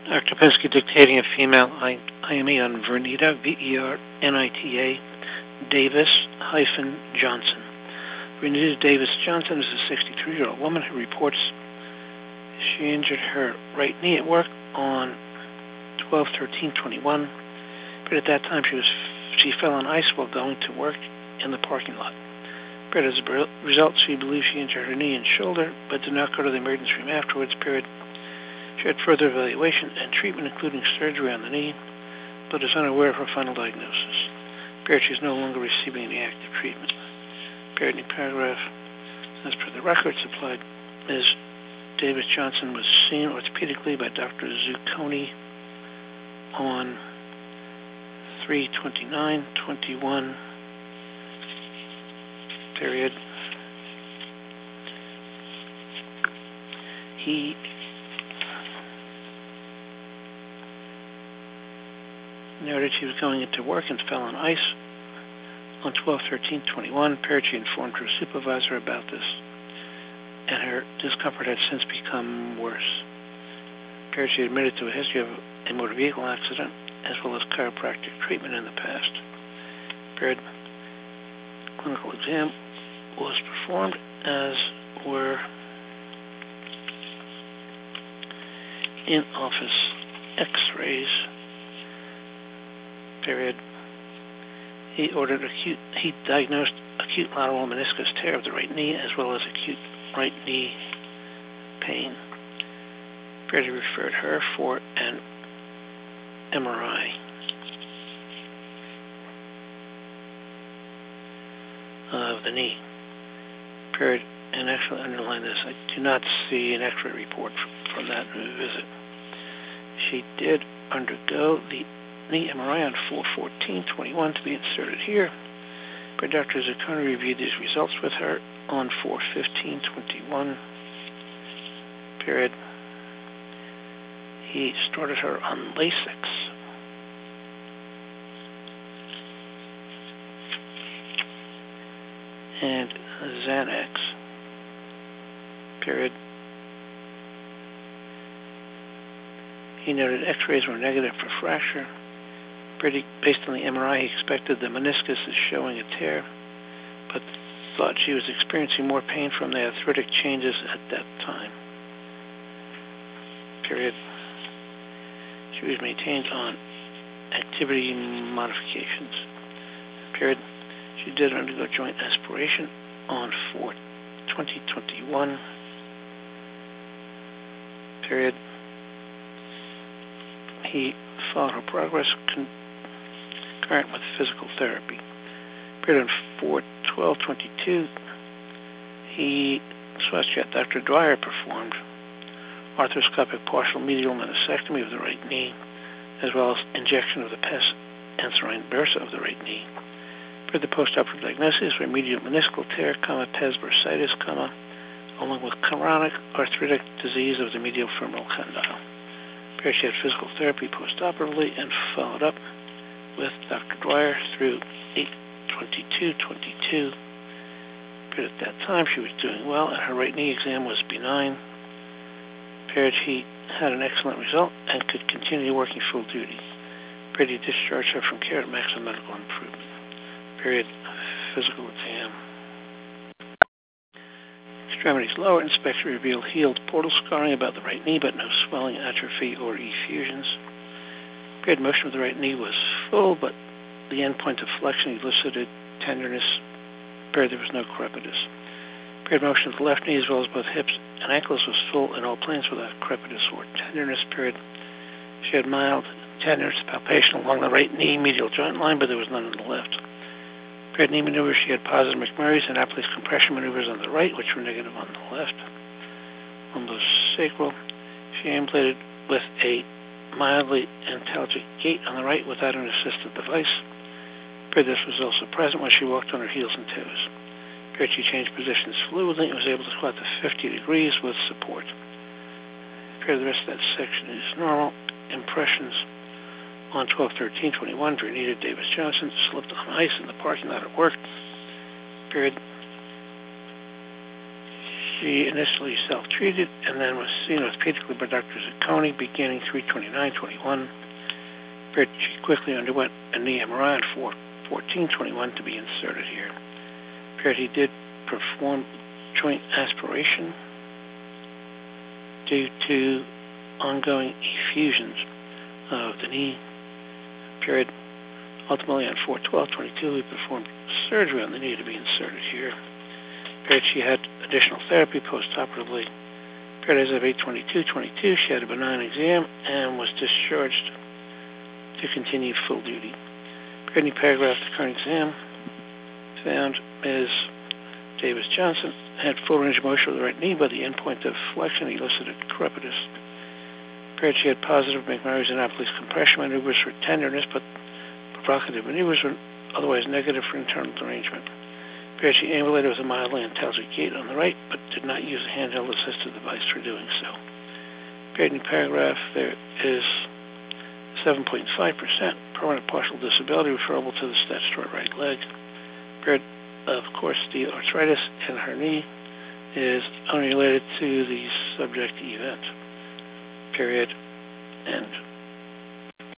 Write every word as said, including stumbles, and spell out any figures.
Doctor Penske dictating a female I M E on Vernita, V E R N I T A, Davis hyphen Johnson. Vernita Davis Johnson is a sixty-three-year-old woman who reports she injured her right knee at work on twelve thirteen twenty-one, but at that time she was she fell on ice while going to work in the parking lot. But as a result, she believes she injured her knee and shoulder, but did not go to the emergency room afterwards. Period. She had further evaluation and treatment, including surgery on the knee, but is unaware of her final diagnosis. Period. She is no longer receiving any active treatment. Period. New paragraph. As per the record supplied, Miz Davis Johnson was seen orthopedically by Doctor Zucconi on three twenty-nine twenty-one. Period. He noted she was going into work and fell on ice on twelve thirteen twenty-one. Period. She informed her supervisor about this, and her discomfort had since become worse. Period. She admitted to a history of a motor vehicle accident as well as chiropractic treatment in the past. Period. Clinical exam was performed, as were in-office x-rays. Period. He ordered acute, he diagnosed acute lateral meniscus tear of the right knee as well as acute right knee pain. Period. He referred her for an M R I. Of the knee. Period. And actually underline this. I do not see an x-ray report from that visit. She did undergo the knee M R I on four fourteen twenty-one to be inserted here. But Doctor Zucconi reviewed these results with her on four fifteen twenty-one. Period. He started her on Lasix. And Xanax. Period. He noted x-rays were negative for fracture. Pretty, based on the M R I, he expected the meniscus is showing a tear, but thought she was experiencing more pain from the arthritic changes at that time. Period. She was maintained on activity modifications. Period. She did undergo joint aspiration on four twenty twenty-one. Period. He followed her progress concurrent with physical therapy. Period. On four twelve twenty-two, he saw that Doctor Dwyer performed arthroscopic partial medial meniscectomy of the right knee, as well as injection of the pes anserine bursa of the right knee. For the post-operative diagnosis were medial meniscal tear, comma, pes bursitis, comma, along with chronic arthritic disease of the medial femoral condyle. Period. She had physical therapy post-operatively and followed up with Doctor Dwyer through eight twenty-two twenty-two. Period. At that time, she was doing well, and her right knee exam was benign. Period. He had an excellent result and could continue working full duty. Period. He discharged her from care at maximum medical improvement. Period. Physical exam. Extremities lower inspection revealed healed portal scarring about the right knee, but no swelling, atrophy, or effusions. Period. Motion of the right knee was full, but the end point of flexion elicited tenderness. Period. There was no crepitus. Period. Motion of the left knee as well as both hips and ankles was full in all planes without crepitus or tenderness. Period. She had mild tenderness, palpation along the right knee medial joint line, but there was none on the left. Period. Knee maneuvers, she had positive McMurray's and Apley's compression maneuvers on the right, which were negative on the left. Lumbosacral, she ambulated with a mildly antalgic gait on the right without an assistive device. Period. This was also present when she walked on her heels and toes. Period. She changed positions fluidly and was able to squat to fifty degrees with support. Period. The rest of that section is normal. Impressions on twelve thirteen twenty-one, Vernita Davis Johnson slipped on ice in the parking lot at work. Period. She initially self-treated and then was seen orthopedically by doctors at Coney beginning three twenty-nine twenty-one. She quickly underwent a knee M R I on four fourteen twenty-one to be inserted here. He did perform joint aspiration due to ongoing effusions of the knee. Period. Ultimately, on four twelve twenty-two, we performed surgery on the knee to be inserted here. Period. She had additional therapy postoperatively. Period. As of eight twenty-two twenty-two, she had a benign exam and was discharged to continue full duty. Period. Any paragraph the current exam found Miz Davis Johnson had full range of motion of the right knee, but the endpoint of flexion elicited crepitus. Period. She had positive McMurray's and Annapolis compression maneuvers for tenderness, but provocative maneuvers were otherwise negative for internal derangement. Period. She ambulated with a mildly antalgic gait on the right, but did not use a handheld assistive device for doing so. Period. In paragraph, there is seven point five percent permanent partial disability referable to the statutory right leg. Period. Of course, the arthritis in her knee is unrelated to the subject event. Period. End.